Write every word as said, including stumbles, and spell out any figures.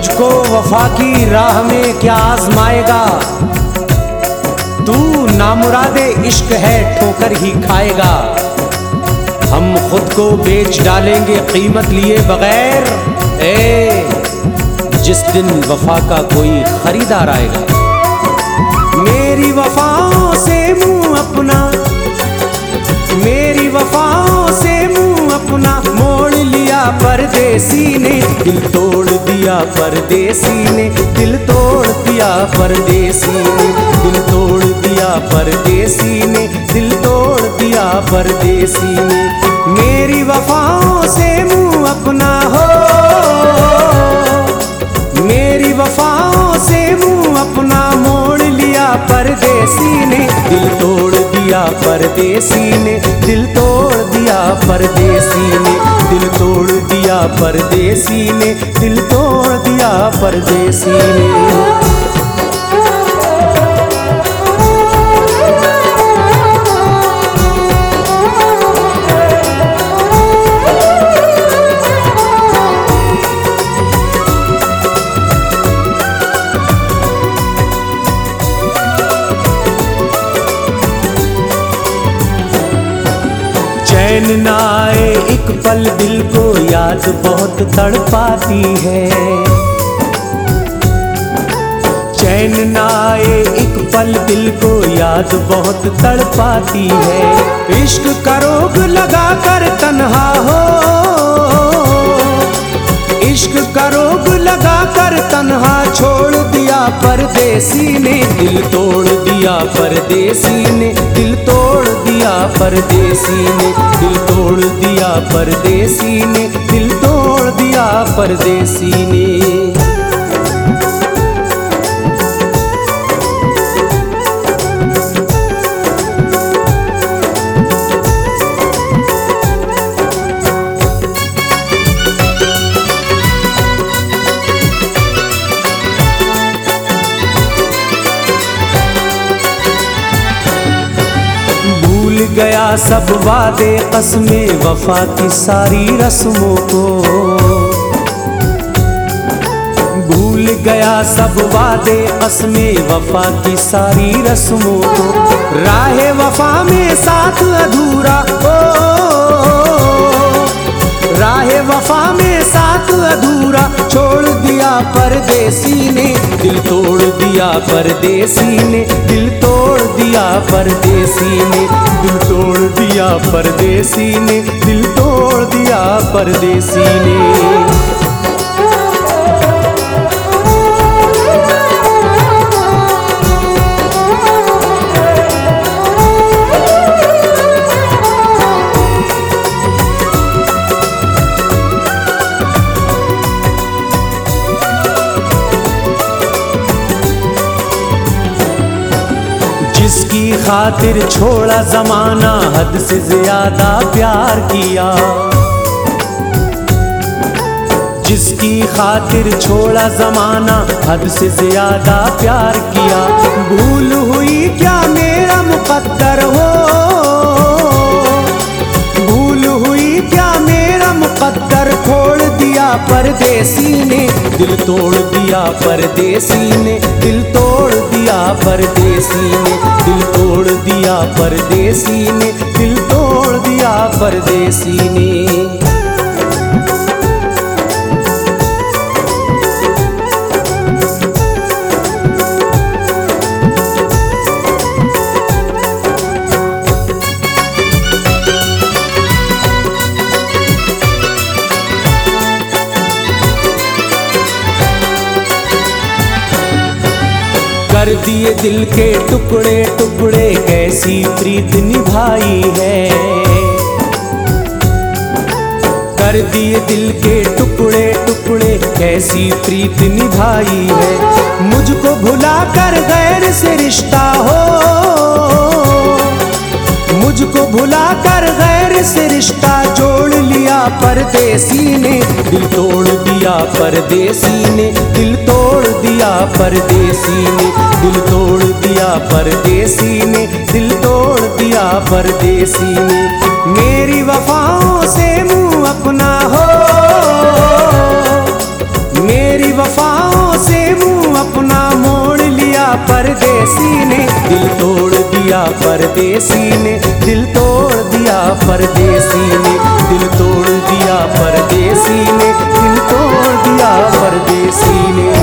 मुझको वफा की राह में क्या आजमाएगा, तू नामुरादे इश्क है ठोकर ही खाएगा। हम खुद को बेच डालेंगे कीमत लिए बगैर, ए जिस दिन वफा का कोई खरीदार आएगा। मेरी वफाओं से मुंह अपना, मेरी वफाओं से मुंह अपना मोड़ लिया परदेसी ने, दिल तोड़ दिया परदेसी ने, दिल तोड़ दिया परदेसी ने, दिल तोड़ दिया परदेसी ने, दिल तोड़ दिया परदेसी ने। मेरी वफाओं से मुंह अपना हो, मेरी वफाओं से मुंह अपना मोड़ लिया परदेसी ने, दिल तोड़ दिया परदेसी ने, दिल तोड़ दिया परदेसी ने, दिल तोड़ दिया परदेसी ने, दिल तोड़ दिया परदेसी ने। चैन न आए एक पल दिल को याद बहुत तड़पाती है, चैन न आए एक पल दिल को याद बहुत तड़पाती है। इश्क का रोग लगा कर तन्हा हो, इश्क का रोग लगा कर तन्हा छोड़ दिया परदेसी ने, दिल तोड़ दिया परदेसी ने, दिल तोड़ दिया परदेसी ने, दिल तोड़ दिया परदेसी ने, दिल तोड़ दिया परदेसी ने। भूल गया सब वादे कसमें वफा की सारी रस्मों को, भूल गया सब वादे कसमें वफा की सारी रस्मों को। राहे वफा में साथ अधूरा हो, राहे वफा में साथ अधूरा छोड़ दिया परदेसी ने, दिल तोड़ दिया परदेसी ने, दिल तोड़ दिया परदेसी ने, दिल तोड़ दिया परदेसी ने, दिल तोड़ दिया परदेसी ने। जिसकी खातिर छोड़ा जमाना हद से ज्यादा प्यार किया, जिसकी खातिर छोड़ा जमाना हद से ज्यादा प्यार किया। भूल हुई क्या मेरा मुकद्दर हो, भूल हुई क्या मेरा मुकद्दर खोड़ दिया परदेसी ने, दिल तोड़ दिया परदेसी ने, दिल तोड़ दिया परदेसी ने, दिल तोड़ दिया परदेसी ने, दिल तोड़ दिया परदेसी ने। कर दिए दिल के टुकड़े टुकड़े कैसी प्रीत निभाई है, कर दिए दिल के टुकड़े टुकड़े कैसी प्रीत निभाई है। मुझको भुला कर गैर से रिश्ता हो, मुझको भुला कर गैर से रिश्ता जोड़ लिया परदेसी ने, दिल तोड़ दिया परदेसी ने, दिल तोड़ दिया परदेसी ने, दिल तोड़ दिया परदेसी ने, दिल तोड़ दिया परदेसी ने। मेरी वफाओं से मुंह अपना हो, मेरी वफा दिल तोड़ दिया परदेसी ने, दिल तोड़ दिया परदेसी ने, दिल तोड़ दिया परदेसी ने, दिल तोड़ दिया परदेसी ने।